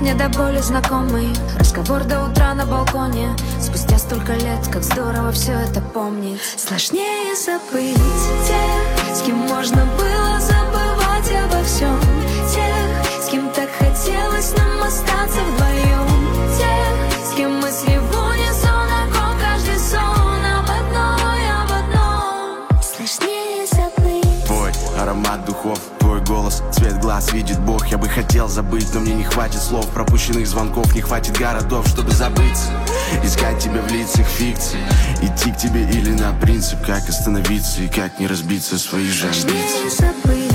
мне до боли знакомый разговор до утра на балконе. Спустя столько лет, как здорово все это помнить. Сложнее забыть тех, с кем можно было забывать обо всем. Тех, с кем так хотелось нам остаться вдвоем. Тех, с кем мысли в унисон, каждый сон об одном. Сложнее забыть. Твой аромат духов, твой голос, цвет глаз видит Бог. Я бы хотел забыть, но мне не хватит слов. Пропущенных звонков, не хватит городов, чтобы забыться. Искать тебя в лицах фикции, идти к тебе или на принцип. Как остановиться и как не разбиться свои же амбиции. Сложнее забыть.